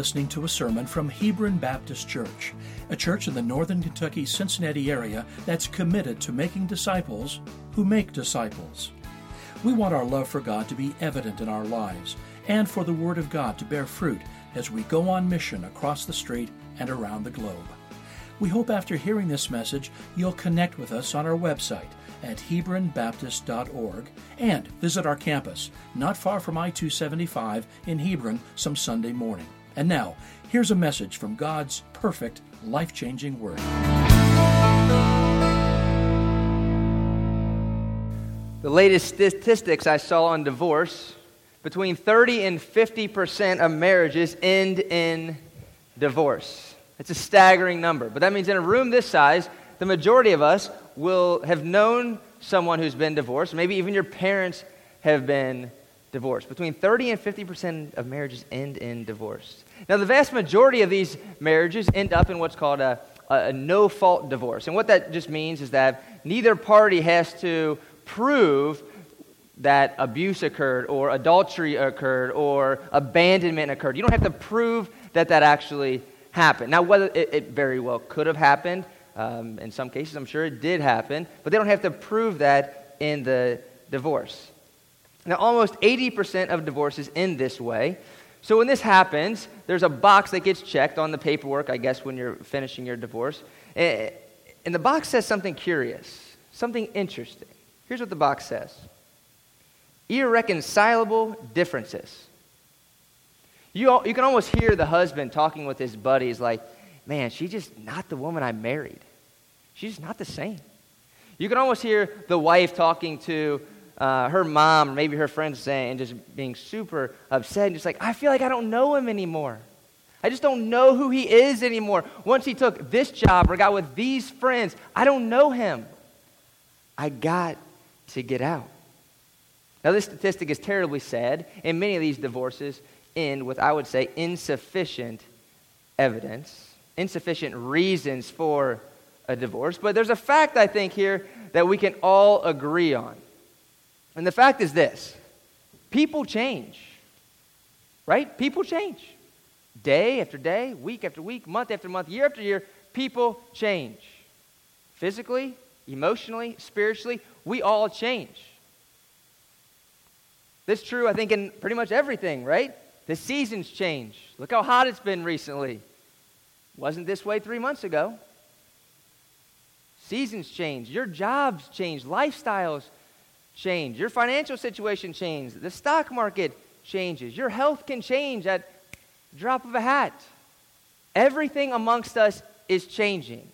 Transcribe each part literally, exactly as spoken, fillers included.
listening to a sermon from Hebron Baptist Church, a church in the northern Kentucky, Cincinnati area that's committed to making disciples who make disciples. We want our love for God to be evident in our lives and for the Word of God to bear fruit as we go on mission across the street and around the globe. We hope after hearing this message, you'll connect with us on our website at hebron baptist dot org and visit our campus, not far from I two seventy-five in Hebron, some Sunday morning. And now, here's a message from God's perfect, life-changing Word. The latest statistics I saw on divorce, between thirty and fifty percent of marriages end in divorce. It's a staggering number, but that means in a room this size, the majority of us will have known someone who's been divorced. Maybe even your parents have been divorced. Between thirty and fifty percent of marriages end in divorce. Now, the vast majority of these marriages end up in what's called a, a, a no-fault divorce. And what that just means is that neither party has to prove that abuse occurred or adultery occurred or abandonment occurred. You don't have to prove that that actually happened. Now, whether it, it very well could have happened, um, in some cases I'm sure it did happen, but they don't have to prove that in the divorce. Now, almost eighty percent of divorces end this way. So when this happens, there's a box that gets checked on the paperwork, I guess, when you're finishing your divorce. And the box says something curious, something interesting. Here's what the box says. Irreconcilable differences. You, all, you can almost hear the husband talking with his buddies like, man, she's just not the woman I married. She's not the same. You can almost hear the wife talking to uh, her mom or maybe her friends saying, and just being super upset and just like, I feel like I don't know him anymore. I just don't know who he is anymore. Once he took this job or got with these friends, I don't know him. I got to get out. Now, this statistic is terribly sad, and many of these divorces end with, I would say, insufficient evidence, insufficient reasons for a divorce. But there's a fact, I think, here that we can all agree on. And the fact is this. People change, right? People change. Day after day, week after week, month after month, year after year, people change. Physically, emotionally, spiritually, we all change. This is true, I think, in pretty much everything, right? The seasons change. Look how hot it's been recently. Wasn't this way three months ago. Seasons change. Your jobs change. Lifestyles change. Your financial situation changes. The stock market changes. Your health can change at the drop of a hat. Everything amongst us is changing.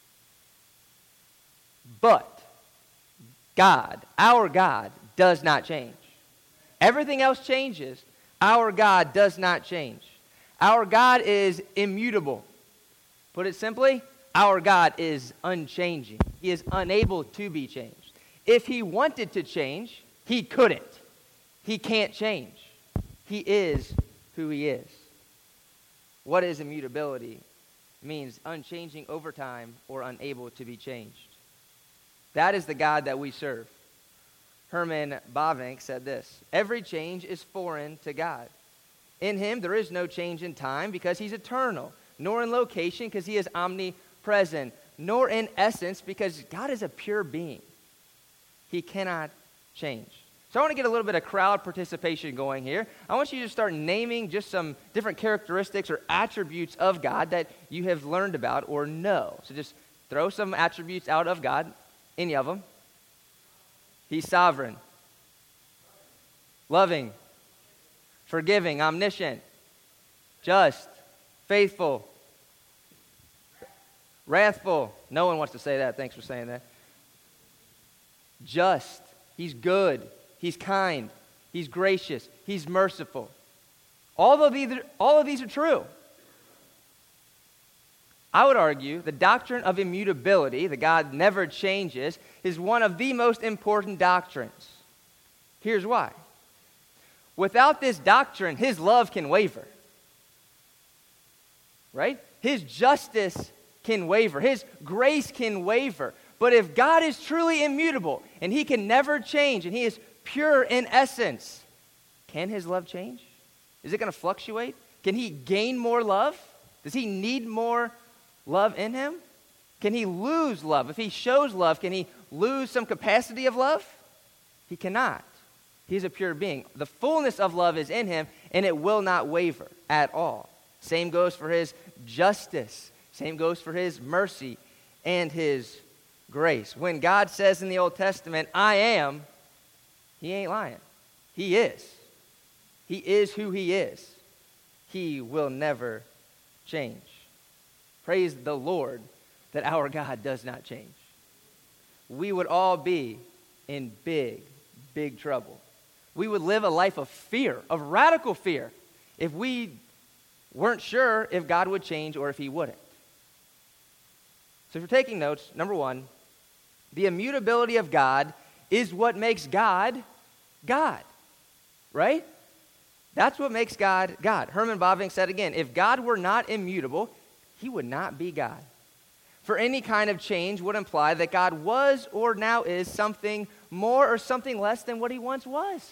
But God, our God, does not change. Everything else changes. Our God does not change. Our God is immutable. Put it simply, our God is unchanging. He is unable to be changed. If he wanted to change, he couldn't. He can't change. He is who he is. What is immutability? It means unchanging over time or unable to be changed. That is the God that we serve. Herman Bavinck said this, every change is foreign to God. In him there is no change in time because he's eternal, nor in location because he is omnipresent, nor in essence because God is a pure being. He cannot change. So I want to get a little bit of crowd participation going here. I want you to start naming just some different characteristics or attributes of God that you have learned about or know. So just throw some attributes out of God, any of them. He's sovereign, loving, forgiving, omniscient, just, faithful, wrathful. No one wants to say that. Thanks for saying that. Just. He's good. He's kind. He's gracious. He's merciful. All of these, all of these are true. I would argue the doctrine of immutability, that God never changes, is one of the most important doctrines. Here's why. Without this doctrine, his love can waver. Right? His justice can waver. His grace can waver. But if God is truly immutable and he can never change and he is pure in essence, can his love change? Is it going to fluctuate? Can he gain more love? Does he need more love in him? Can he lose love? If he shows love, can he lose some capacity of love? He cannot. He's a pure being. The fullness of love is in him, and it will not waver at all. Same goes for his justice. Same goes for his mercy and his grace. When God says in the Old Testament, I am, he ain't lying. He is. He is who he is. He will never change. Praise the Lord that our God does not change. We would all be in big, big trouble. We would live a life of fear, of radical fear, if we weren't sure if God would change or if he wouldn't. So if you're taking notes, number one, the immutability of God is what makes God, God. Right? That's what makes God, God. Herman Bavinck said again, if God were not immutable, he would not be God. For any kind of change would imply that God was or now is something more or something less than what he once was.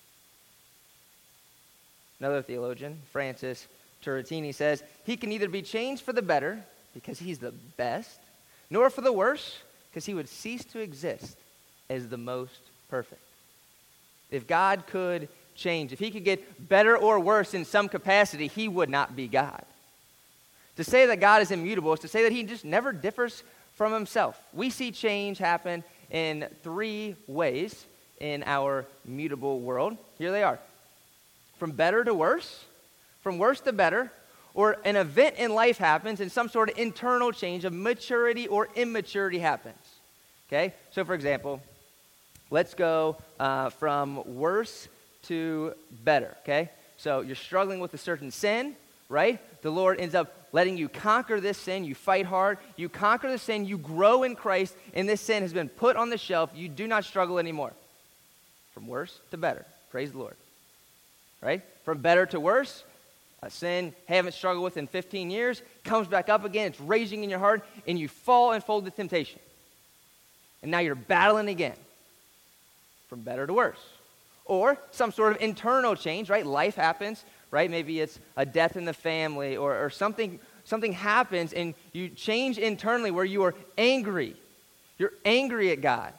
Another theologian, Francis Turretini, says, he can neither be changed for the better, because he's the best, nor for the worse, because he would cease to exist as the most perfect. If God could change, if he could get better or worse in some capacity, he would not be God. To say that God is immutable is to say that he just never differs from himself. We see change happen in three ways in our mutable world. Here they are. From better to worse, from worse to better, or an event in life happens and some sort of internal change of maturity or immaturity happens. Okay? So for example, let's go uh, from worse to better, okay? So you're struggling with a certain sin, right? The Lord ends up letting you conquer this sin. You fight hard. You conquer the sin. You grow in Christ, and this sin has been put on the shelf. You do not struggle anymore. From worse to better. Praise the Lord. Right? From better to worse, a sin haven't struggled with in fifteen years, comes back up again, it's raging in your heart, and you fall and fold to temptation. And now you're battling again. From better to worse. Or some sort of internal change, right? Life happens, right? Maybe it's a death in the family or, or something, something happens and you change internally where you are angry. You're angry at God.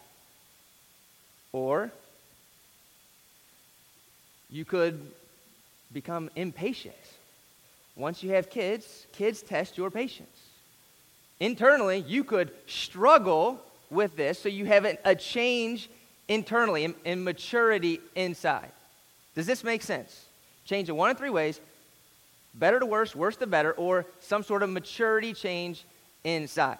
Or you could become impatient. Once you have kids, kids test your patience. Internally, you could struggle with this, so you have a change internally, in, in maturity inside. Does this make sense? Change in one of three ways: better to worse, worse to better, or some sort of maturity change inside.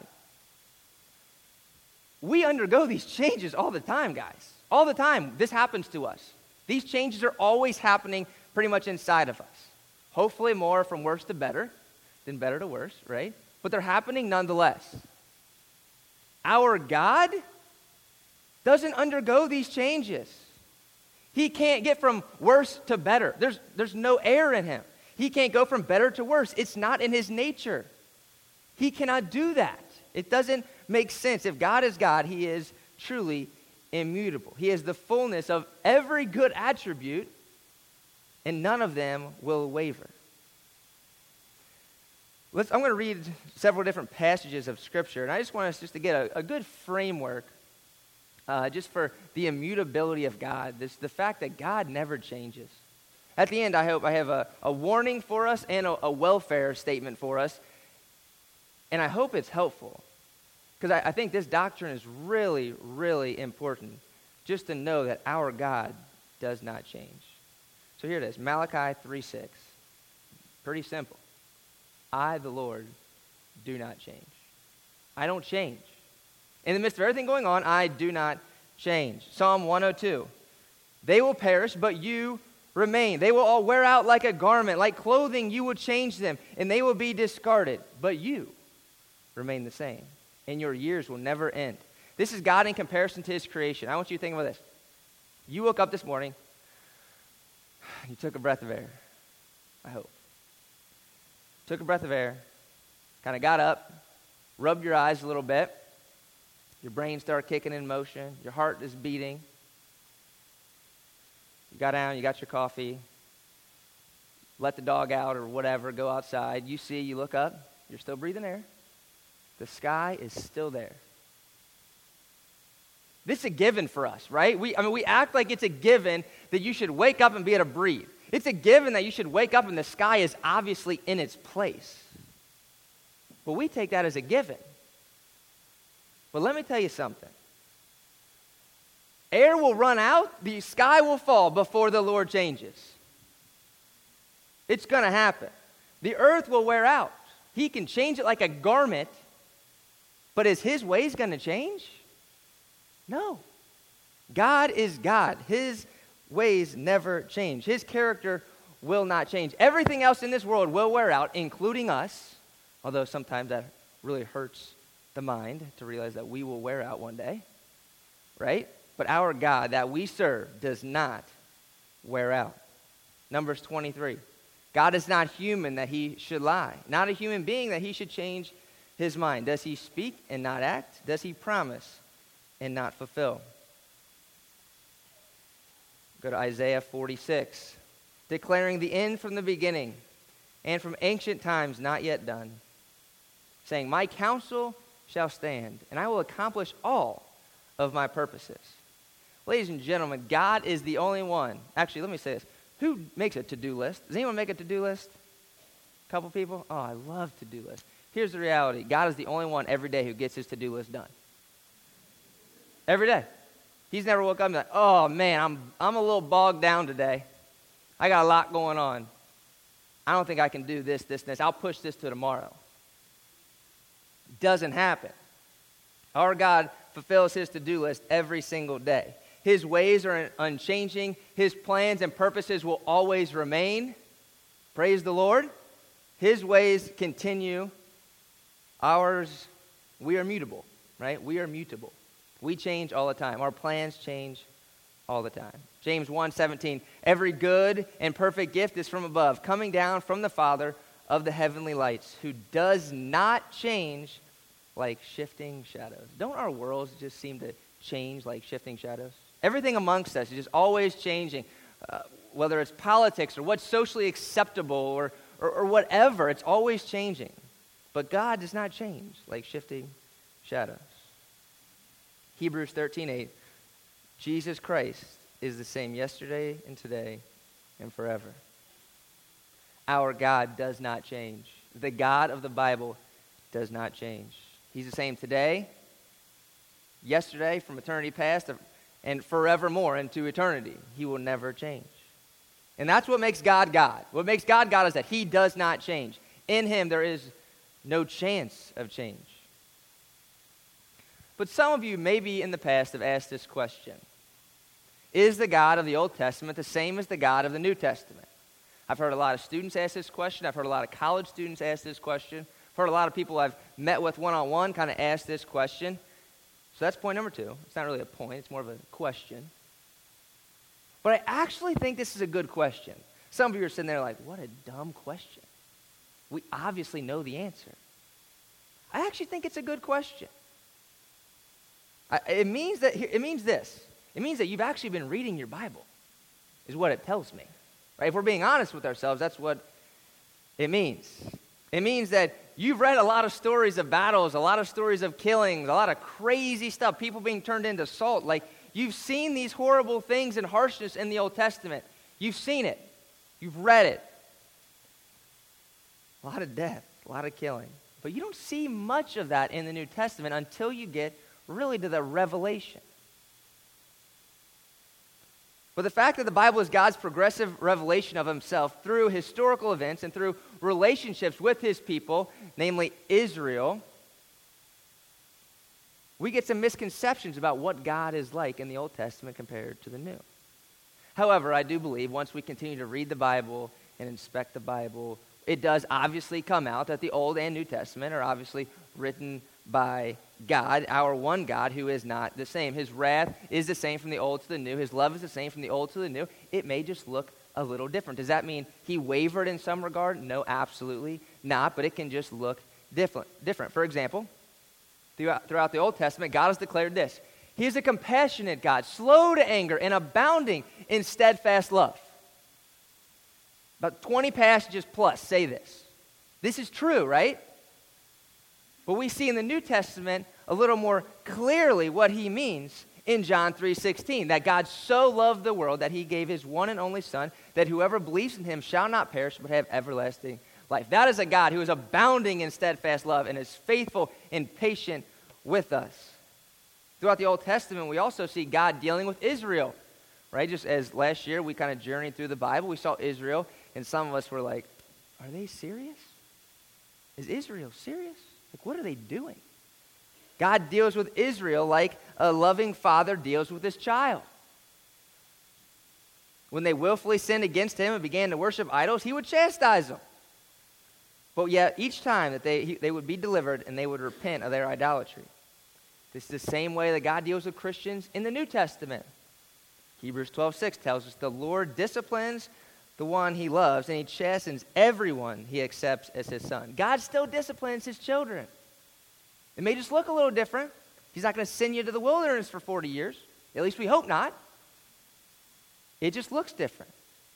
We undergo these changes all the time, guys. All the time. This happens to us. These changes are always happening pretty much inside of us. Hopefully more from worse to better than better to worse, right? But they're happening nonetheless. Our God doesn't undergo these changes. He can't get from worse to better. There's, there's no air in him. He can't go from better to worse. It's not in his nature. He cannot do that. It doesn't make sense. If God is God, he is truly immutable. He has the fullness of every good attribute, and none of them will waver. Let's, I'm going to read several different passages of Scripture, and I just want us just to get a, a good framework uh, just for the immutability of God, this, the fact that God never changes. At the end, I hope I have a, a warning for us and a, a welfare statement for us, and I hope it's helpful, because I, I think this doctrine is really, really important, just to know that our God does not change. So here it is, Malachi three six. Pretty simple. I, the Lord, do not change. I don't change. In the midst of everything going on, I do not change. Psalm one oh two. They will perish, but you remain. They will all wear out like a garment. Like clothing, you will change them, and they will be discarded. But you remain the same, and your years will never end. This is God in comparison to his creation. I want you to think about this. You woke up this morning. You took a breath of air. I hope. Took a breath of air, kind of got up, rubbed your eyes a little bit. Your brain started kicking in motion. Your heart is beating. You got down, you got your coffee, let the dog out or whatever, go outside. You see, you look up, you're still breathing air. The sky is still there. This is a given for us, right? We, I mean, we act like it's a given that you should wake up and be able to breathe. It's a given that you should wake up and the sky is obviously in its place. But we take that as a given. But let me tell you something. Air will run out, the sky will fall before the Lord changes. It's going to happen. The earth will wear out. He can change it like a garment, but is his ways going to change? No. God is God. His ways never change. His character will not change. Everything else in this world will wear out, including us, although sometimes that really hurts the mind to realize that we will wear out one day, right? But our God that we serve does not wear out. Numbers twenty-three. God is not human that he should lie, not a human being that he should change his mind. Does he speak and not act? Does he promise and not fulfill? Go to Isaiah forty-six. Declaring the end from the beginning and from ancient times not yet done, saying, my counsel shall stand, and I will accomplish all of my purposes. Ladies and gentlemen, God is the only one. Actually, let me say this. Who makes a to-do list? Does anyone make a to-do list? A couple people? Oh, I love to-do lists. Here's the reality. God is the only one every day who gets his to-do list done. Every day. He's never woke up and be like, oh, man, I'm, I'm a little bogged down today. I got a lot going on. I don't think I can do this, this, and this. I'll push this to tomorrow. Doesn't happen. Our God fulfills his to-do list every single day. His ways are unchanging. His plans and purposes will always remain. Praise the Lord. His ways continue. Ours, we are mutable, right? We are mutable. We change all the time. Our plans change all the time. James one seventeen, every good and perfect gift is from above, coming down from the Father of the heavenly lights, who does not change like shifting shadows. Don't our worlds just seem to change like shifting shadows? Everything amongst us is just always changing, uh, whether it's politics or what's socially acceptable or, or, or whatever. It's always changing. But God does not change like shifting shadows. Hebrews thirteen eight, Jesus Christ is the same yesterday and today and forever. Our God does not change. The God of the Bible does not change. He's the same today, yesterday, from eternity past, and forevermore into eternity. He will never change. And that's what makes God God. What makes God God is that he does not change. In him there is no chance of change. But some of you maybe in the past have asked this question. Is the God of the Old Testament the same as the God of the New Testament? I've heard a lot of students ask this question. I've heard a lot of college students ask this question. I've heard a lot of people I've met with one-on-one kind of ask this question. So that's point number two. It's not really a point. It's more of a question. But I actually think this is a good question. Some of you are sitting there like, what a dumb question. We obviously know the answer. I actually think it's a good question. I, it means that it means this. It means that you've actually been reading your Bible, is what it tells me. Right? If we're being honest with ourselves, that's what it means. It means that you've read a lot of stories of battles, a lot of stories of killings, a lot of crazy stuff, people being turned into salt. Like, you've seen these horrible things and harshness in the Old Testament. You've seen it. You've read it. A lot of death, a lot of killing. But you don't see much of that in the New Testament until you get really to the Revelation. But the fact that the Bible is God's progressive revelation of himself through historical events and through relationships with his people, namely Israel, we get some misconceptions about what God is like in the Old Testament compared to the New. However, I do believe once we continue to read the Bible and inspect the Bible, it does obviously come out that the Old and New Testament are obviously written by God, our one God, who is not the same. His wrath is the same from the old to the new. His love is the same from the old to the new. It may just look a little different. Does that mean he wavered in some regard? No, absolutely not, but it can just look different. different. For example, throughout, throughout the Old Testament, God has declared this. He is a compassionate God, slow to anger and abounding in steadfast love. About twenty passages plus say this. This is true, right? But we see in the New Testament a little more clearly what he means in John three sixteen, that God so loved the world that he gave his one and only Son, that whoever believes in him shall not perish but have everlasting life. That is a God who is abounding in steadfast love and is faithful and patient with us. Throughout the Old Testament, we also see God dealing with Israel, right? Just as last year we kind of journeyed through the Bible, we saw Israel, and some of us were like, are they serious? Is Israel serious? Like, what are they doing? God deals with Israel like a loving father deals with his child. When they willfully sinned against him and began to worship idols, he would chastise them. But yet, each time that they, he, they would be delivered and they would repent of their idolatry. This is the same way that God deals with Christians in the New Testament. Hebrews twelve six tells us, the Lord disciplines the one he loves, and he chastens everyone he accepts as his son. God still disciplines his children. It may just look a little different. He's not going to send you to the wilderness for forty years. At least we hope not. It just looks different.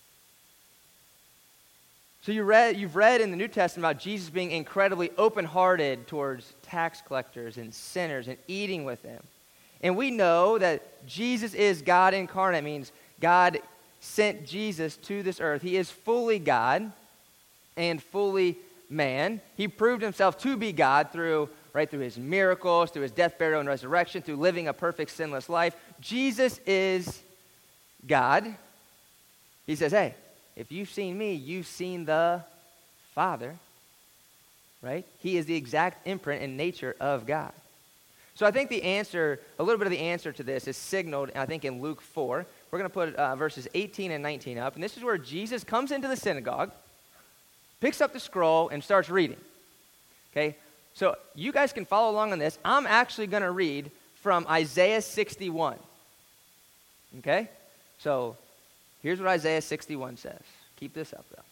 So you read, you've read in the New Testament about Jesus being incredibly open-hearted towards tax collectors and sinners and eating with them. And we know that Jesus is God incarnate. It means God sent Jesus to this earth. He is fully God and fully man. He proved himself to be God through, right, through his miracles, through his death, burial, and resurrection, through living a perfect, sinless life. Jesus is God. He says, hey, if you've seen me, you've seen the Father, right? He is the exact imprint and nature of God. So I think the answer, a little bit of the answer to this is signaled, I think, in Luke four. We're going to put uh, verses eighteen and nineteen up, and this is where Jesus comes into the synagogue, picks up the scroll, and starts reading. Okay? So you guys can follow along on this. I'm actually going to read from Isaiah sixty-one. Okay? So here's what Isaiah sixty-one says. Keep this up, though.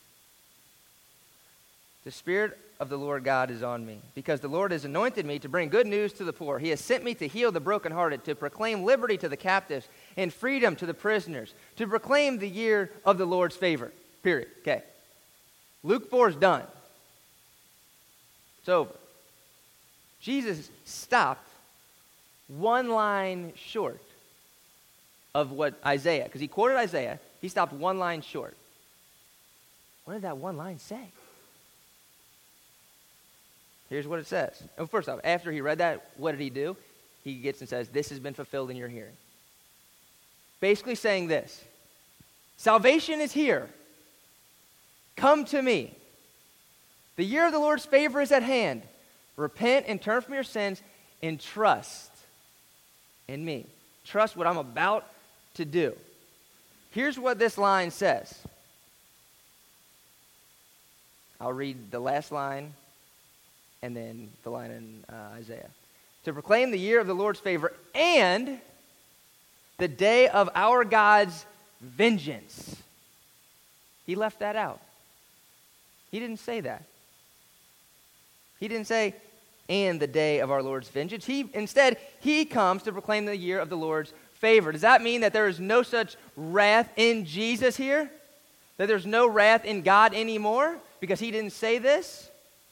The Spirit of the Lord God is on me, because the Lord has anointed me to bring good news to the poor. He has sent me to heal the brokenhearted, to proclaim liberty to the captives and freedom to the prisoners, to proclaim the year of the Lord's favor. Period. Okay. Luke four is done. It's over. Jesus stopped one line short of what Isaiah, because he quoted Isaiah, he stopped one line short. What did that one line say? Here's what it says. Oh, first off, after he read that, what did he do? He gets and says, this has been fulfilled in your hearing. Basically saying this: salvation is here. Come to me. The year of the Lord's favor is at hand. Repent and turn from your sins and trust in me. Trust what I'm about to do. Here's what this line says. I'll read the last line and then the line in uh, Isaiah. To proclaim the year of the Lord's favor and the day of our God's vengeance. He left that out. He didn't say that. He didn't say, and the day of our Lord's vengeance. He instead, he comes to proclaim the year of the Lord's favor. Does that mean that there is no such wrath in Jesus here? That there's no wrath in God anymore because he didn't say this?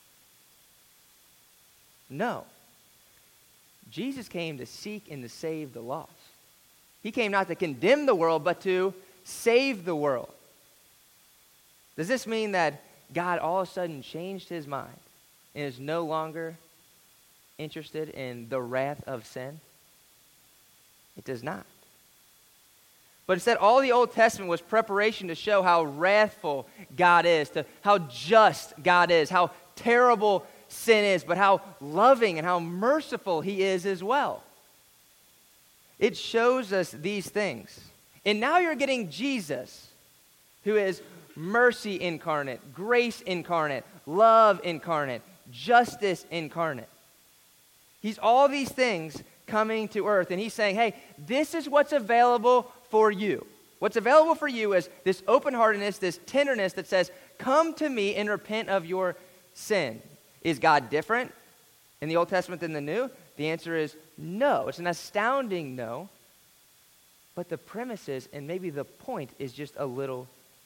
No. Jesus came to seek and to save the lost. He came not to condemn the world, but to save the world. Does this mean that God all of a sudden changed his mind and is no longer interested in the wrath of sin? It does not. But instead, all the Old Testament was preparation to show how wrathful God is, to how just God is, how terrible sin is, but how loving and how merciful he is as well. It shows us these things. And now you're getting Jesus, who is mercy incarnate, grace incarnate, love incarnate, justice incarnate. He's all these things coming to earth, and he's saying, hey, this is what's available for you. What's available for you is this open-heartedness, this tenderness that says, come to me and repent of your sin. Is God different in the Old Testament than the New? The answer is no. It's an astounding no. But the premise is, and maybe the point is just a little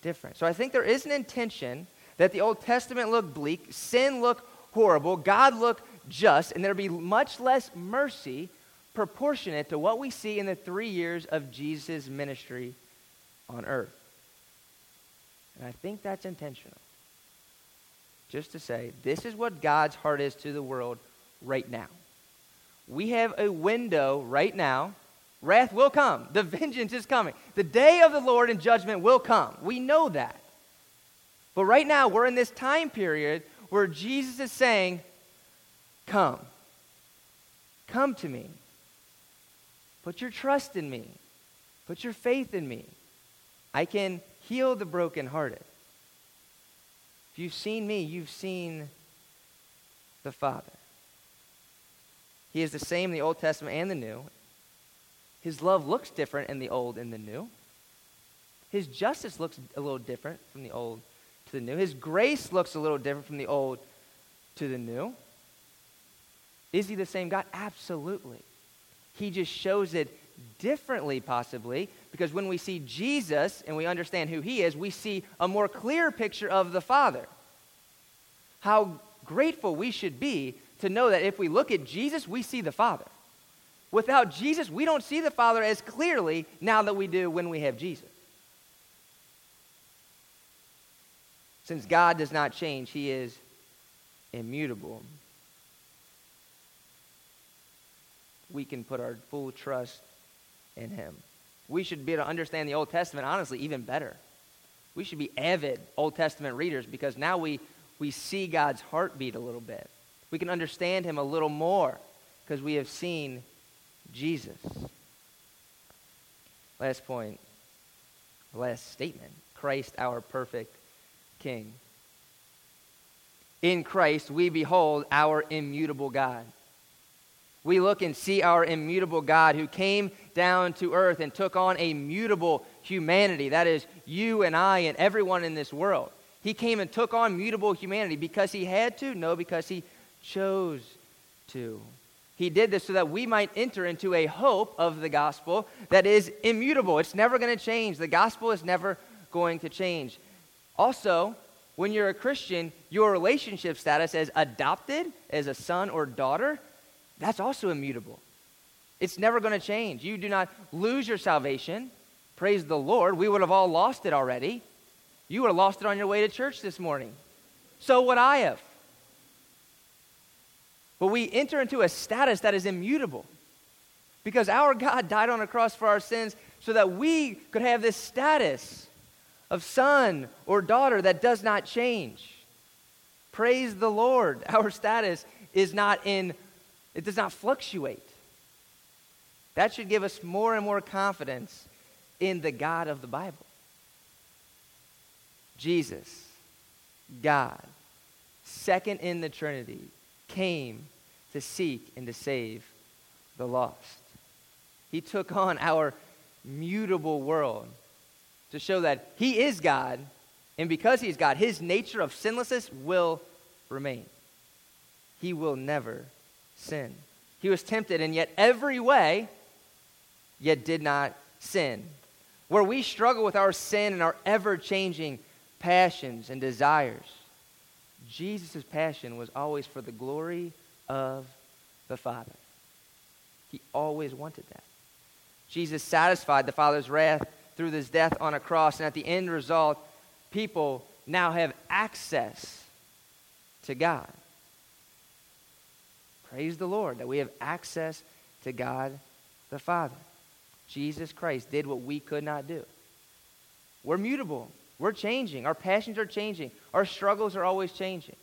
different. So I think there is an intention that the Old Testament looked bleak, sin looked horrible, God looked just, and there'd be much less mercy proportionate to what we see in the three years of Jesus' ministry on earth. And I think that's intentional. Just to say, this is what God's heart is to the world right now. We have a window right now. Wrath will come. The vengeance is coming. The day of the Lord and judgment will come. We know that. But right now, we're in this time period where Jesus is saying, come. Come to me. Put your trust in me. Put your faith in me. I can heal the brokenhearted. If you've seen me, you've seen the Father. He is the same in the Old Testament and the New. His love looks different in the Old and the New. His justice looks a little different from the Old to the New. His grace looks a little different from the Old to the New. Is he the same God? Absolutely. He just shows it differently, possibly, because when we see Jesus and we understand who he is, we see a more clear picture of the Father. How grateful we should be to know that if we look at Jesus, we see the Father. Without Jesus, we don't see the Father as clearly now that we do when we have Jesus. Since God does not change, he is immutable. We can put our full trust in him. We should be able to understand the Old Testament, honestly, even better. We should be avid Old Testament readers because now we, we see God's heartbeat a little bit. We can understand him a little more because we have seen Jesus. Last point, last statement. Christ, our perfect King. In Christ, we behold our immutable God. We look and see our immutable God who came down to earth and took on a mutable humanity. That is, you and I and everyone in this world. He came and took on mutable humanity because he had to? No, because he chose to. He did this so that we might enter into a hope of the gospel that is immutable. It's never going to change. The gospel is never going to change. Also, when you're a Christian, your relationship status as adopted, as a son or daughter, that's also immutable. It's never going to change. You do not lose your salvation. Praise the Lord. We would have all lost it already. You would have lost it on your way to church this morning. So would I have. But we enter into a status that is immutable because our God died on a cross for our sins so that we could have this status of son or daughter that does not change. Praise the Lord. Our status is not in, it does not fluctuate. That should give us more and more confidence in the God of the Bible. Jesus, God, second in the Trinity, came to seek and to save the lost. He took on our mutable world to show that he is God, and because he is God, his nature of sinlessness will remain. He will never sin. He was tempted in yet every way, yet did not sin. Where we struggle with our sin and our ever-changing passions and desires, Jesus' passion was always for the glory of the Father. He always wanted that. Jesus satisfied the Father's wrath through his death on a cross, and at the end result, people now have access to God. Praise the Lord that we have access to God the Father. Jesus Christ did what we could not do. We're mutable. We're changing. Our passions are changing. Our struggles are always changing.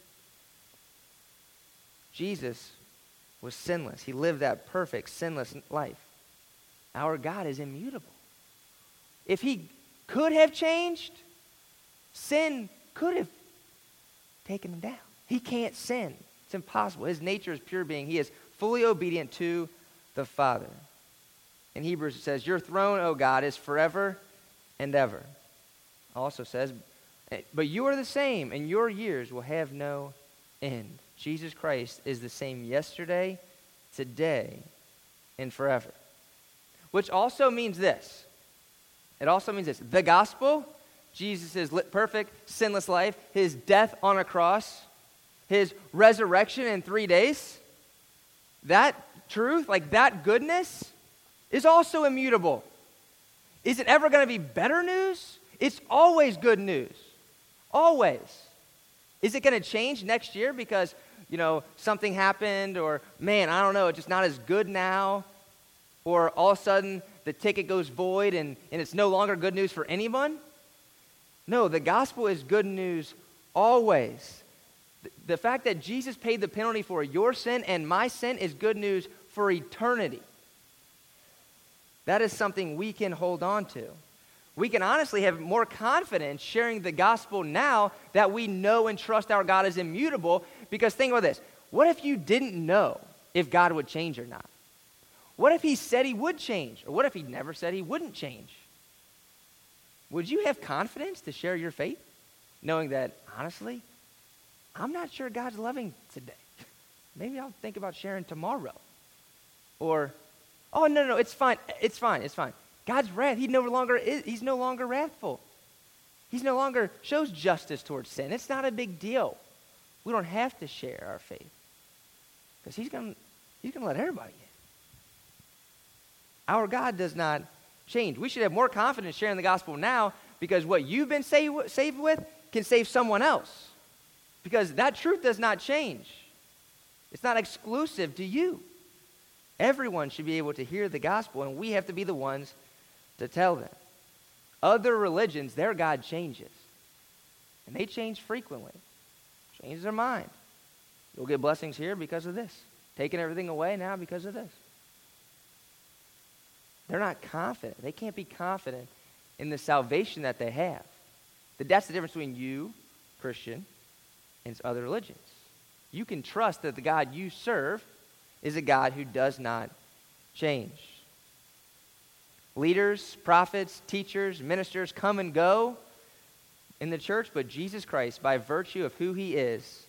Jesus was sinless. He lived that perfect, sinless life. Our God is immutable. If he could have changed, sin could have taken him down. He can't sin. It's impossible. His nature is pure being. He is fully obedient to the Father. In Hebrews it says, your throne, O God, is forever and ever. Also says, but you are the same, and your years will have no end. Jesus Christ is the same yesterday, today, and forever. Which also means this. It also means this. The gospel Jesus' perfect, sinless life, his death on a cross, his resurrection in three days, that truth, like that goodness, is also immutable. Is it ever going to be better news? It's always good news. Always. Is it going to change next year because, you know, something happened, or, man, I don't know, it's just not as good now, or all of a sudden the ticket goes void and, and it's no longer good news for anyone? No, the gospel is good news always. The, the fact that Jesus paid the penalty for your sin and my sin is good news for eternity. That is something we can hold on to. We can honestly have more confidence sharing the gospel now that we know and trust our God is immutable, because think about this. What if you didn't know if God would change or not? What if he said he would change? Or what if he never said he wouldn't change? Would you have confidence to share your faith, knowing that, honestly, I'm not sure God's loving today. Maybe I'll think about sharing tomorrow. Or, oh, no, no, it's fine. It's fine. It's fine. God's wrath, he no longer is, he's no longer wrathful. He's no longer shows justice towards sin. It's not a big deal. We don't have to share our faith, because he's going he's going to let everybody in. Our God does not change. We should have more confidence sharing the gospel now, because what you've been saved, saved with can save someone else, because that truth does not change. It's not exclusive to you. Everyone should be able to hear the gospel, and we have to be the ones to tell them. Other religions, their God changes. And they change frequently. Change their mind. You'll get blessings here because of this. Taking everything away now because of this. They're not confident. They can't be confident in the salvation that they have. That's the difference between you, Christian, and other religions. You can trust that the God you serve is a God who does not change. Leaders, prophets, teachers, ministers come and go in the church, but Jesus Christ, by virtue of who he is,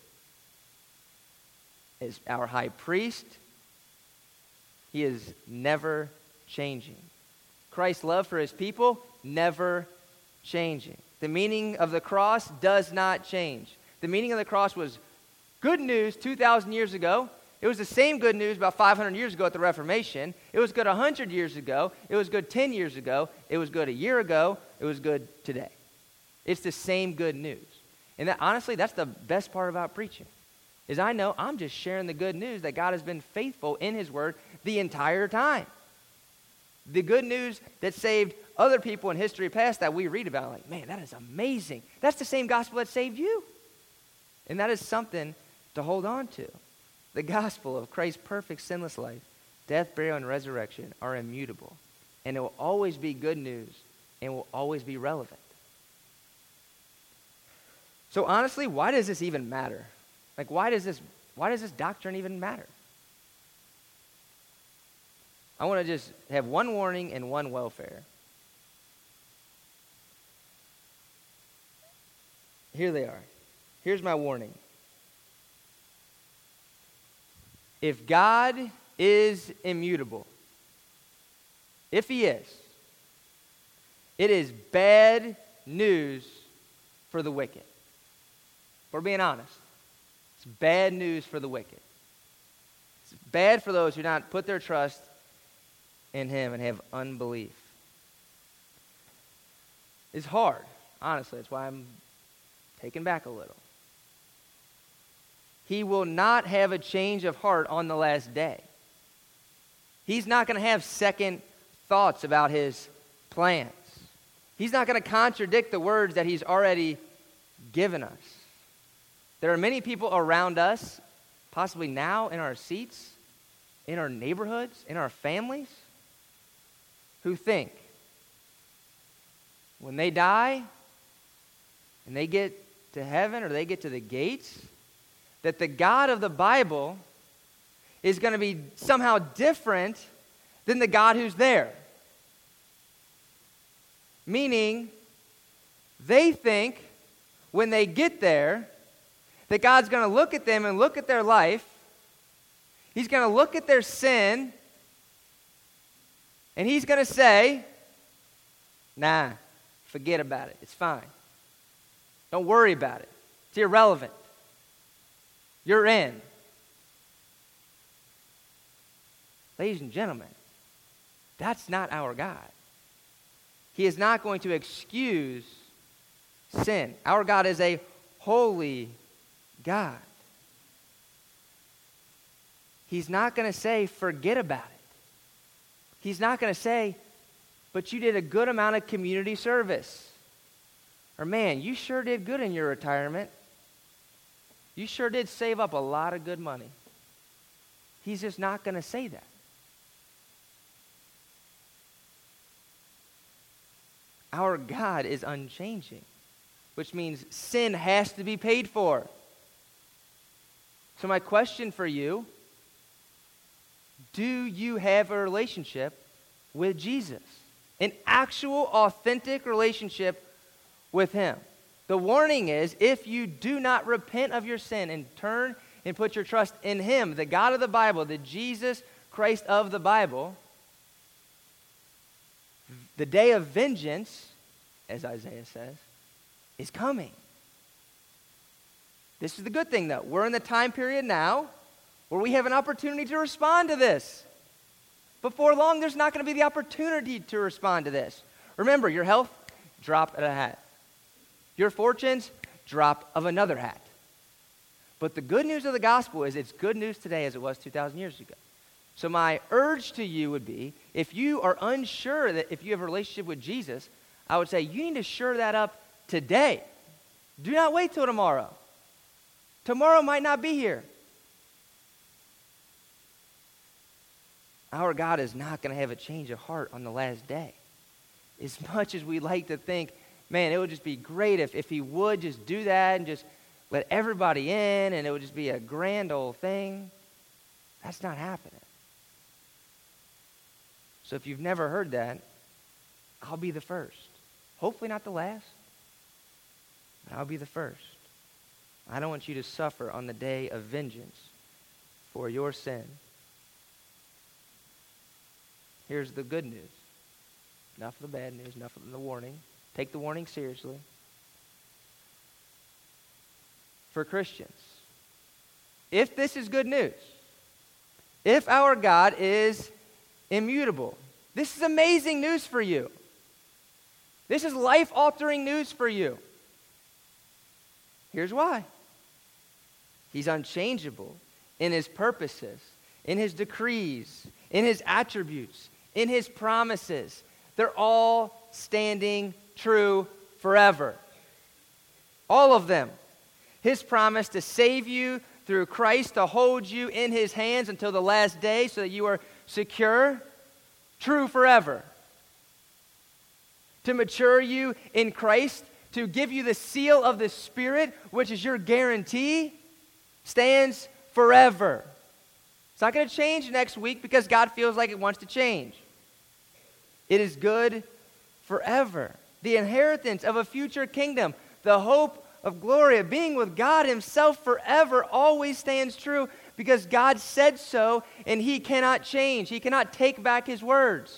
is our high priest. He is never changing. Christ's love for his people, never changing. The meaning of the cross does not change. The meaning of the cross was good news two thousand years ago. It was the same good news about five hundred years ago at the Reformation. It was good one hundred years ago. It was good ten years ago. It was good a year ago. It was good today. It's the same good news. And that, honestly, that's the best part about preaching, is I know I'm just sharing the good news that God has been faithful in his word the entire time. The good news that saved other people in history past that we read about, like, man, that is amazing. That's the same gospel that saved you. And that is something to hold on to. The gospel of Christ's perfect sinless life, death, burial, and resurrection are immutable. And it will always be good news and will always be relevant. So honestly, why does this even matter? Like, why does this, why does this doctrine even matter? I want to just have one warning and one welfare. Here they are. Here's my warning. If God is immutable, if he is, it is bad news for the wicked. If we're being honest. It's bad news for the wicked. It's bad for those who do not put their trust in him and have unbelief. It's hard, honestly. That's why I'm taken back a little. He will not have a change of heart on the last day. He's not going to have second thoughts about his plans. He's not going to contradict the words that he's already given us. There are many people around us, possibly now in our seats, in our neighborhoods, in our families, who think when they die and they get to heaven or they get to the gates, that the God of the Bible is going to be somehow different than the God who's there. Meaning, they think when they get there that God's going to look at them and look at their life. He's going to look at their sin, and he's going to say, nah, Forget about it. It's fine. Don't worry about it. It's irrelevant. You're in. Ladies and gentlemen, that's not our God. He is not going to excuse sin. Our God is a holy God. He's not going to say, forget about it. He's not going to say, but you did a good amount of community service. Or, man, you sure did good in your retirement. You sure did save up a lot of good money. He's just not going to say that. Our God is unchanging, which means sin has to be paid for. So my question for you, do you have a relationship with Jesus? An actual, authentic relationship with him. The warning is, if you do not repent of your sin and turn and put your trust in him, the God of the Bible, the Jesus Christ of the Bible, the day of vengeance, as Isaiah says, is coming. This is the good thing, though. We're in the time period now where we have an opportunity to respond to this. Before long, there's not going to be the opportunity to respond to this. Remember, your health, drop of a hat. Your fortunes, drop of another hat. But the good news of the gospel is it's good news today as it was two thousand years ago. So my urge to you would be, if you are unsure that if you have a relationship with Jesus, I would say you need to shore that up today. Do not wait till tomorrow. Tomorrow might not be here. Our God is not going to have a change of heart on the last day. As much as we like to think, man, it would just be great if, if he would just do that and just let everybody in and it would just be a grand old thing. That's not happening. So if you've never heard that, I'll be the first. Hopefully not the last, but I'll be the first. I don't want you to suffer on the day of vengeance for your sin. Here's the good news. Enough of the bad news, enough of the warning. Take the warning seriously. For Christians, if this is good news, if our God is immutable, this is amazing news for you. This is life-altering news for you. Here's why. He's unchangeable in his purposes, in his decrees, in his attributes, in his promises. They're all standing true forever. All of them. His promise to save you through Christ, to hold you in his hands until the last day so that you are secure, true forever. To mature you in Christ, to give you the seal of the Spirit, which is your guarantee, stands forever. It's not going to change next week because God feels like it wants to change. It is good forever. The inheritance of a future kingdom, the hope of glory, of being with God himself forever, always stands true because God said so and he cannot change. He cannot take back his words.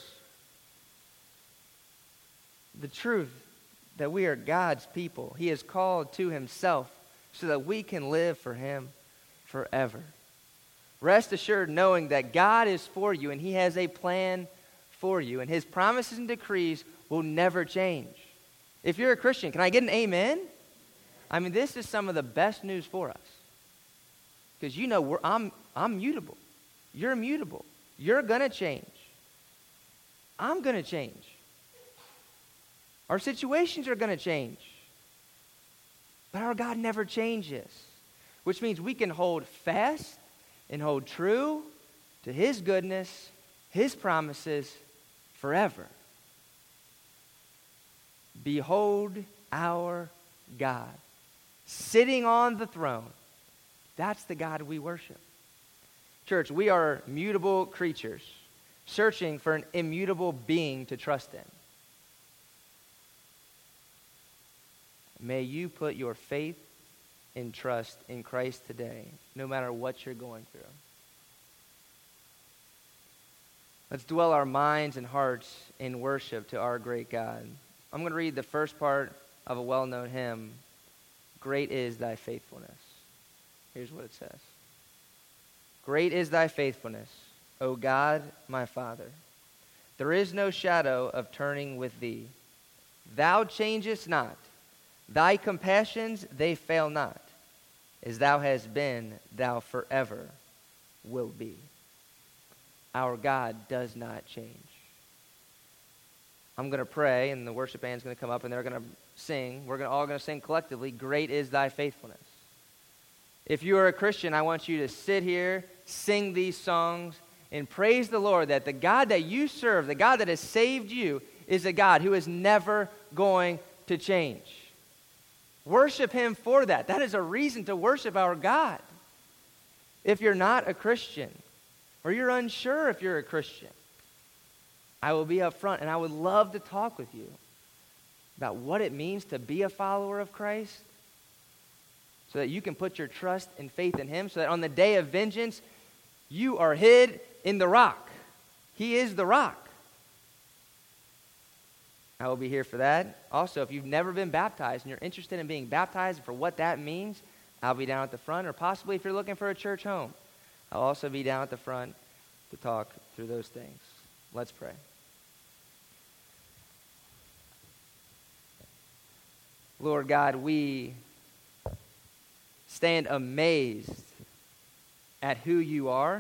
The truth that we are God's people, he has called to himself so that we can live for him forever. Rest assured knowing that God is for you and he has a plan for you, and his promises and decrees will never change. If you're a Christian, can I get an amen? I mean, this is some of the best news for us. Because you know, we're, I'm, I'm mutable. You're immutable. You're going to change. I'm going to change. Our situations are going to change. But our God never changes. Which means we can hold fast and hold true to his goodness, his promises forever. Behold our God, sitting on the throne. That's the God we worship. Church, we are mutable creatures, searching for an immutable being to trust in. May you put your faith and trust in Christ today, no matter what you're going through. Let's dwell our minds and hearts in worship to our great God. I'm going to read the first part of a well-known hymn, Great is Thy Faithfulness. Here's what it says. Great is Thy faithfulness, O God, my Father. There is no shadow of turning with Thee. Thou changest not. Thy compassions, they fail not. As Thou hast been, Thou forever will be. Our God does not change. I'm going to pray, and the worship band's going to come up, and they're going to sing. We're gonna, all going to sing collectively, Great is Thy faithfulness. If you are a Christian, I want you to sit here, sing these songs, and praise the Lord that the God that you serve, the God that has saved you, is a God who is never going to change. Worship Him for that. That is a reason to worship our God. If you're not a Christian, or you're unsure if you're a Christian, I will be up front, and I would love to talk with you about what it means to be a follower of Christ, so that you can put your trust and faith in Him, so that on the day of vengeance, you are hid in the rock. He is the rock. I will be here for that. Also, if you've never been baptized and you're interested in being baptized and for what that means, I'll be down at the front, or possibly if you're looking for a church home, I'll also be down at the front to talk through those things. Let's pray. Lord God, we stand amazed at who You are.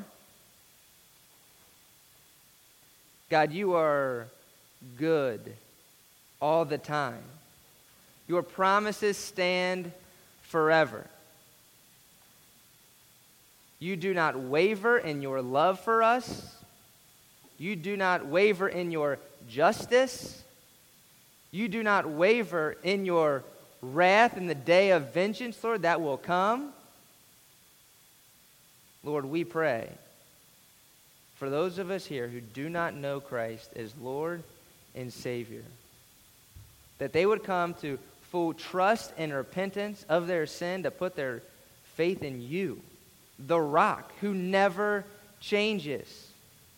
God, You are good all the time. Your promises stand forever. You do not waver in Your love for us. You do not waver in Your justice. You do not waver in Your wrath in the day of vengeance, Lord, that will come. Lord, we pray for those of us here who do not know Christ as Lord and Savior, that they would come to full trust and repentance of their sin, to put their faith in You, the rock who never changes.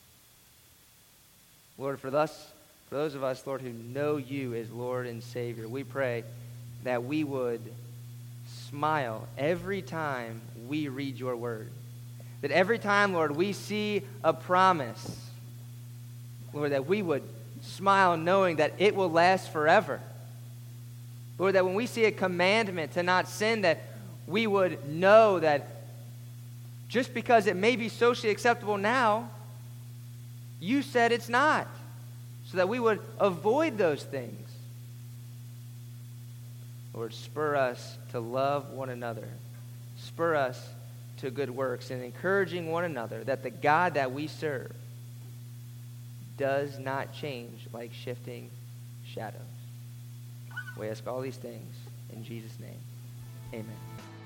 Lord, for us, for those of us, Lord, who know You as Lord and Savior, we pray that we would smile every time we read Your word. That every time, Lord, we see a promise, Lord, that we would smile knowing that it will last forever. Lord, that when we see a commandment to not sin, that we would know that just because it may be socially acceptable now, You said it's not. So that we would avoid those things. Lord, spur us to love one another. Spur us to good works, and encouraging one another that the God that we serve does not change like shifting shadows. We ask all these things in Jesus' name. Amen.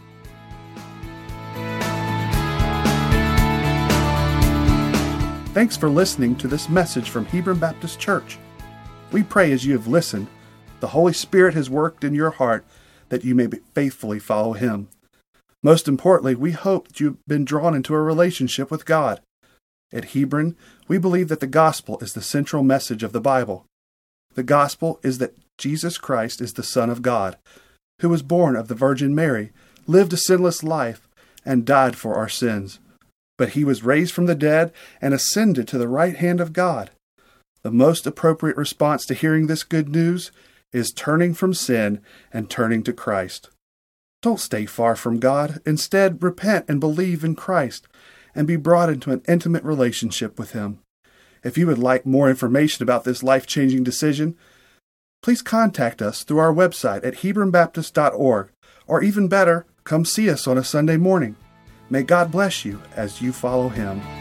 Thanks for listening to this message from Hebron Baptist Church. We pray as you have listened, the Holy Spirit has worked in your heart that you may faithfully follow Him. Most importantly, we hope that you've been drawn into a relationship with God. At Hebron, we believe that the gospel is the central message of the Bible. The gospel is that Jesus Christ is the Son of God, who was born of the Virgin Mary, lived a sinless life, and died for our sins. But He was raised from the dead and ascended to the right hand of God. The most appropriate response to hearing this good news is turning from sin and turning to Christ. Don't stay far from God. Instead, repent and believe in Christ and be brought into an intimate relationship with Him. If you would like more information about this life-changing decision, please contact us through our website at hebron baptist dot org, or even better, come see us on a Sunday morning. May God bless you as you follow Him.